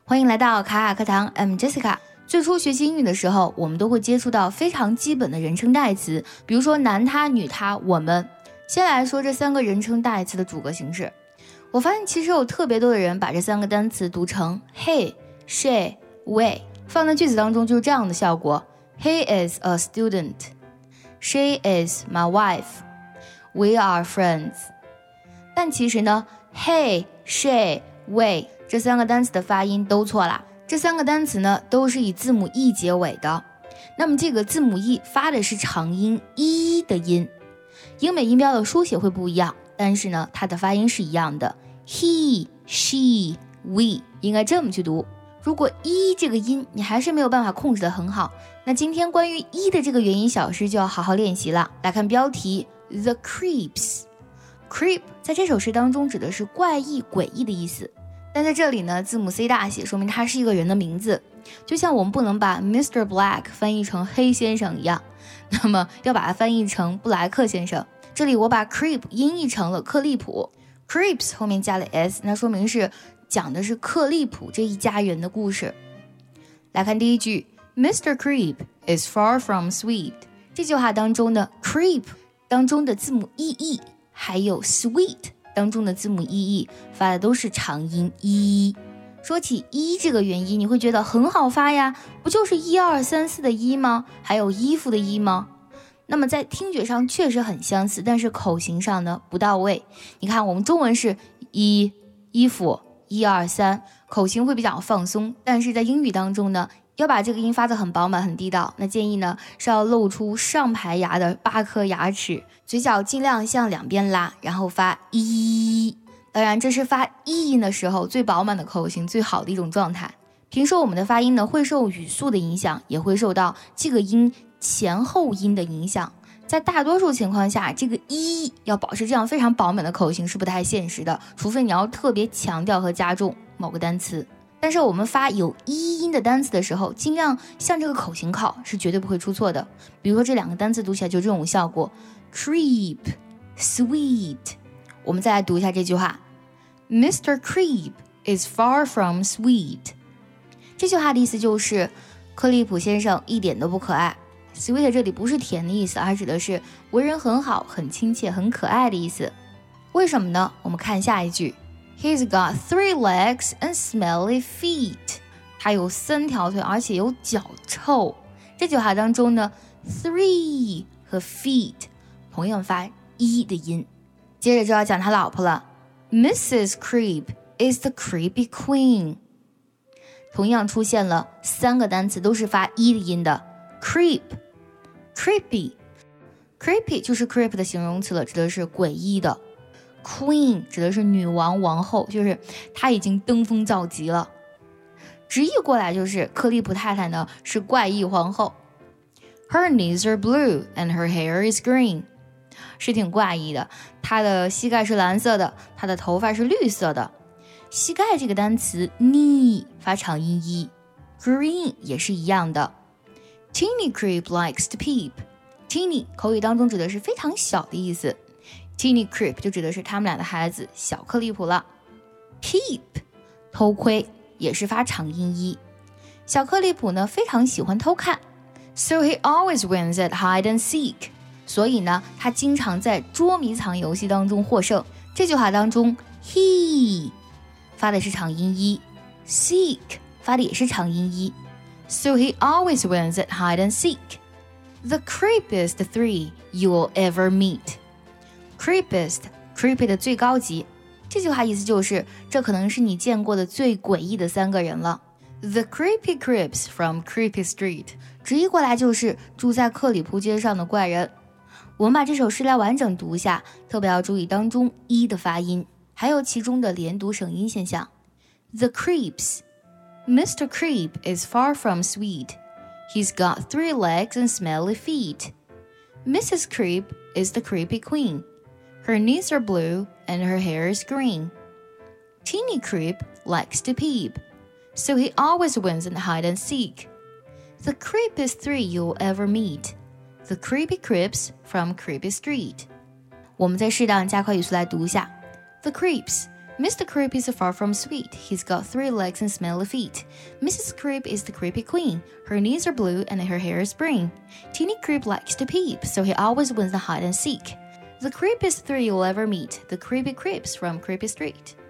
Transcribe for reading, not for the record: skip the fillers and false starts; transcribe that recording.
欢迎来到卡卡课堂 ，I'm Jessica。最初学习英语的时候，我们都会接触到非常基本的人称代词，比如说男他、女他、我们。先来说这三个人称代词的主格形式。我发现其实有特别多的人把这三个单词读成 he、she、we， 放在句子当中就是这样的效果。He is a student. She is my wife. We are friends. 但其实呢 he、she、we 这三个单词的发音都错啦。这三个单词呢都是以字母 e 结尾的。那么这个字母 e 发的是长音 e 的音，英美音标的书写会不一样，但是呢它的发音是一样的。He, she, we 应该这么去读。如果 e 这个音你还是没有办法控制得很好，那今天关于 e 的这个元音小诗就要好好练习了。来看标题 The Creeps。 Creep 在这首诗当中指的是怪异诡异的意思，但在这里呢字母 C 大写，说明它是一个人的名字，就像我们不能把 Mr. Black 翻译成黑先生一样，那么要把它翻译成布莱克先生。这里我把 creep 音译成了克利普， creeps 后面加了 s， 那说明是讲的是克利普这一家人的故事。来看第一句 Mr. Creep is far from sweet。 这句话当中呢 creep 当中的字母 ee 还有 sweet 当中的字母 ee 发的都是长音 e。 说起 e 这个元音你会觉得很好发呀，不就是1、2、3、4的1吗？还有衣服的衣吗？那么在听觉上确实很相似，但是口型上呢不到位。你看我们中文是衣服1、2、3，口型会比较放松，但是在英语当中呢要把这个音发得很饱满很地道，那建议呢是要露出上排牙的8颗牙齿，嘴角尽量向两边拉，然后发一。当然这是发一音的时候最饱满的口型，最好的一种状态。平时我们的发音呢会受语速的影响，也会受到这个音前后音的影响。在大多数情况下，这个一要保持这样非常饱满的口型是不太现实的，除非你要特别强调和加重某个单词。但是我们发有一音的单词的时候，尽量向这个口型靠，是绝对不会出错的。比如说这两个单词读起来就这种效果 Creep, sweet。 我们再来读一下这句话 Mr. Creep is far from sweet。 这句话的意思就是克利普先生一点都不可爱。 Sweet 这里不是甜的意思，而指的是为人很好、很亲切、很可爱的意思。为什么呢？我们看下一句He's got 3 legs and smelly feet。 他有3条腿，而且有脚臭。这句话当中呢 3 和 feet 同样发 e 的音。接着就要讲他老婆了 Mrs. Creep is the creepy queen。 同样出现了3个单词都是发 e 的音的 Creep、 Creepy。 Creepy 就是 creep 的形容词了，指的是诡异的。Queen 指的是女王、王后，就是她已经登峰造极了。直译过来就是克利普太太呢是怪异皇后。Her knees are blue and her hair is green。 是挺怪异的，她的膝盖是蓝色的，她的头发是绿色的。膝盖这个单词 knee 发长音 e， green 也是一样的。Teeny creep likes to peep。 Teeny 口语当中指的是非常小的意思，Teeny Creep 就指的是他们俩的孩子小克利普了。Peep 偷窥也是发长音 e。 小克利普呢非常喜欢偷看， So he always wins at hide and seek。 所以呢他经常在捉迷藏游戏当中获胜。这句话当中 he 发的是长音 e， seek 发的也是长音 e。 So he always wins at hide and seek。 The creepiest 3 you'll ever meet。Creepiest creepy 的最高级，这句话意思就是这可能是你见过的最诡异的3个人了。The creepy creeps from creepy street 直译过来就是住在克里普街上的怪人。我们把这首诗来完整读一下，特别要注意当中 e 的发音，还有其中的连读省音现象。 The creeps Mr. Creep is far from sweet. He's got 3 legs and smelly feet. Mrs. Creep is the creepy queen.Her knees are blue and her hair is green. Teeny Creep likes to peep, so he always wins in hide and seek. The creepiest 3 you'll ever meet. The creepy creeps from creepy street. 我们再适当加快语速来读一下。The creeps Mr. Creep is far from sweet. He's got 3 legs and smelly feet. Mrs. Creep is the creepy queen. Her knees are blue and her hair is green. Teeny Creep likes to peep, so he always wins the hide and seek. The creepiest 3 you'll ever meet, the creepy creeps from Creepy Street.